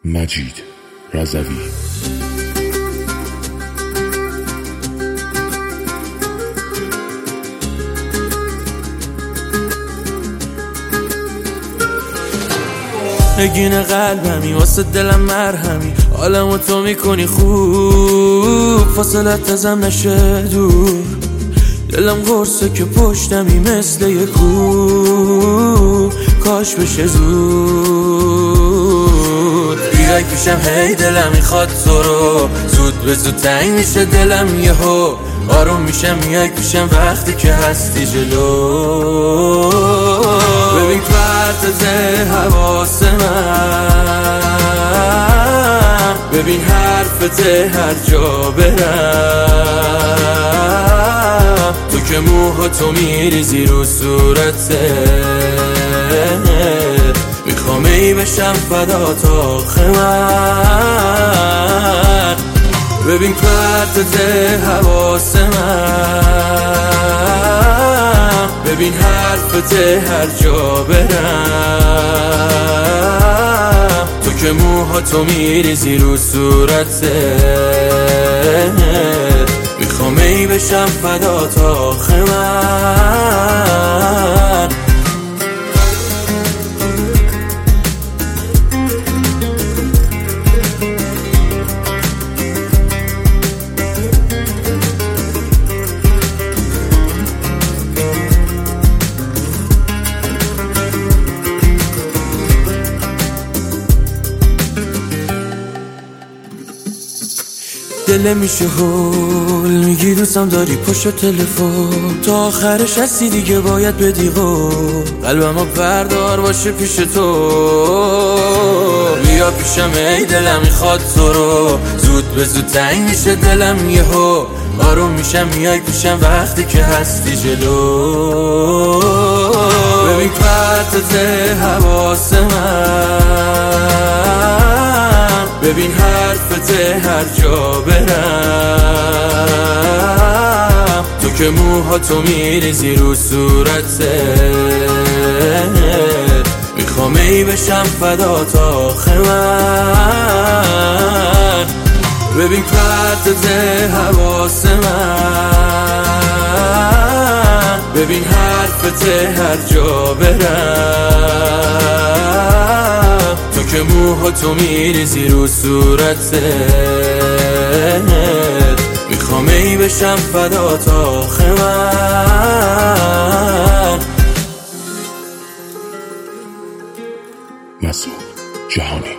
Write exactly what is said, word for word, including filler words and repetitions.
مجید رضوی. نگین قلبمی واسه دلم مرهمی، حالمو تو میکنی خوب، فاصلت ازم نشه دور، دلم قرصه که پشتمی مثل یه کوه، کاش بشه زود بیای پیشم، هی دلم میخواد تو رو، زود به زود تنگ میشه دلم یهو، آروم میشم میای پیشم وقتی که هستی جلو. ببین پرتز حواس من، ببین حرفت هر جا برم، تو که موهاتو میریزی رو صورته، میخوام ای بشم فدات آخه من. ببین پرتز حواس من، ببین حرفت هر جا برم، تو که موهاتو میریزی رو صورته، میخوام ای بشم فدات آخه من. دل میشه هول میگی دوستم داری پشت تلفن، تا آخرش هستی دیگه باید بدی قول، قلبمو بردار باشه پیش تو، بیا پیشم ای دلم میخواد تو رو، زود به زود تنگ میشه دلم یهو، آروم میشم میای پیشم وقتی که هستی جلو. ببین پرتز حواس من، ببین حرفت هر جا برم، تو که موهاتو میریزی رو صورته، میخوام ای بشم فدات آخه من. ببین پرتز حواس من، ببین حرفت هر جا برم، تو که موهاتو میریزی رو صورته، میخوام ای بشم فدات آخه من. مسعود جهانی.